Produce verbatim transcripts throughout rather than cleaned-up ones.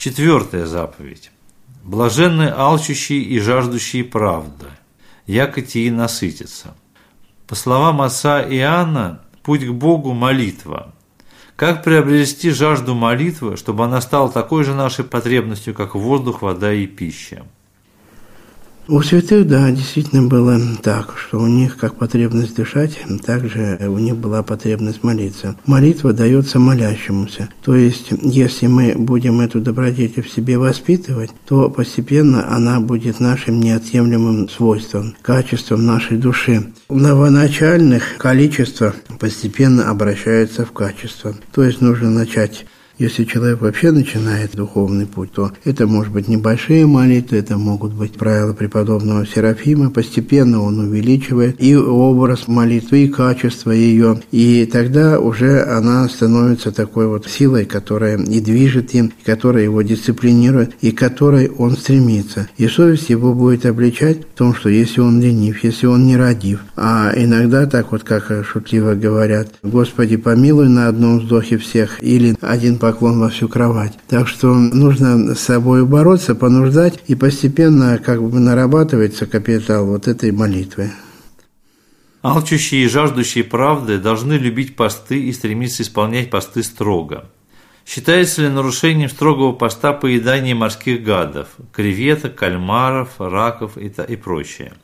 Четвертая заповедь. Блаженны алчущие и жаждущие правды, яко те и насытятся. По словам отца Иоанна, путь к Богу – молитва. Как приобрести жажду молитвы, чтобы она стала такой же нашей потребностью, как воздух, вода и пища? У святых, да, действительно было так, что у них как потребность дышать, также у них была потребность молиться. Молитва дается молящемуся. То есть, если мы будем эту добродетель в себе воспитывать, то постепенно она будет нашим неотъемлемым свойством, качеством нашей души. Новоначальных количество постепенно обращается в качество. То есть, нужно начать. Если человек вообще начинает духовный путь, то это может быть небольшие молитвы, это могут быть правила преподобного Серафима. Постепенно он увеличивает и образ молитвы, и качество ее. И тогда уже она становится такой вот силой, которая и движет им, которая его дисциплинирует, и к которой он стремится. И совесть его будет обличать в том, что если он ленив, если он нерадив. А иногда так вот, как шутливо говорят: «Господи, помилуй на одном вздохе всех», или «один поклон во всю кровать». Так что нужно с собой бороться, понуждать, и постепенно как бы нарабатывается капитал вот этой молитвы. Алчущие и жаждущие правды должны любить посты и стремиться исполнять посты строго. Считается ли нарушением строгого поста поедание морских гадов, креветок, кальмаров, раков и, и прочее?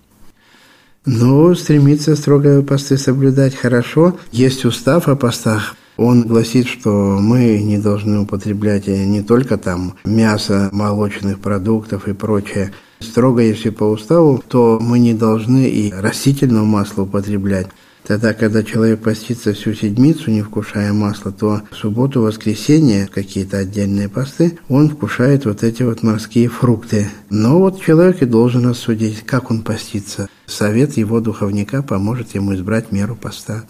Ну, стремиться строго посты соблюдать хорошо. Есть устав о постах. Он гласит, что мы не должны употреблять не только там мясо, молочных продуктов и прочее. Строго, если по уставу, то мы не должны и растительного масла употреблять. Тогда, когда человек постится всю седмицу, не вкушая масла, то в субботу, воскресенье, какие-то отдельные посты, он вкушает вот эти вот морские фрукты. Но вот человек и должен рассудить, как он постится. Совет его духовника поможет ему избрать меру поста.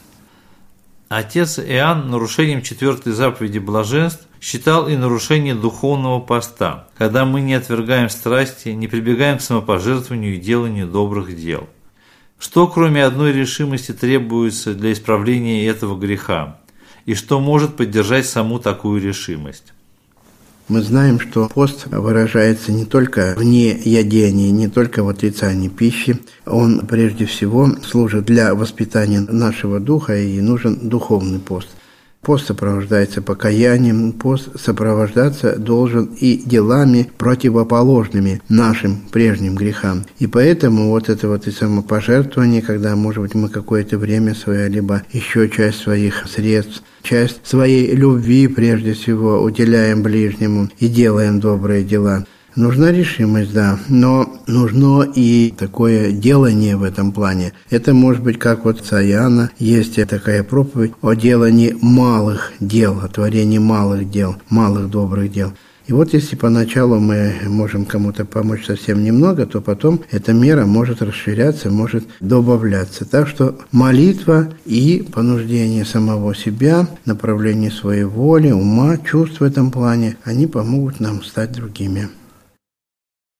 Отец Иоанн нарушением четвертой заповеди блаженств считал и нарушение духовного поста, когда мы не отвергаем страсти, не прибегаем к самопожертвованию и деланию добрых дел. Что, кроме одной решимости, требуется для исправления этого греха, и что может поддержать саму такую решимость? Мы знаем, что пост выражается не только в неядении, не только в отрицании пищи. Он прежде всего служит для воспитания нашего духа, и нужен духовный пост. Пост сопровождается покаянием, пост сопровождаться должен и делами, противоположными нашим прежним грехам. И поэтому вот это вот и самопожертвование, когда, может быть, мы какое-то время свое, либо еще часть своих средств, часть своей любви, прежде всего, уделяем ближнему и делаем добрые дела. Нужна решимость, да, но нужно и такое делание в этом плане. Это может быть, как вот у Иоанна есть такая проповедь о делании малых дел, о творении малых дел, малых добрых дел. И вот если поначалу мы можем кому-то помочь совсем немного, то потом эта мера может расширяться, может добавляться. Так что молитва и понуждение самого себя, направление своей воли, ума, чувств в этом плане, они помогут нам стать другими.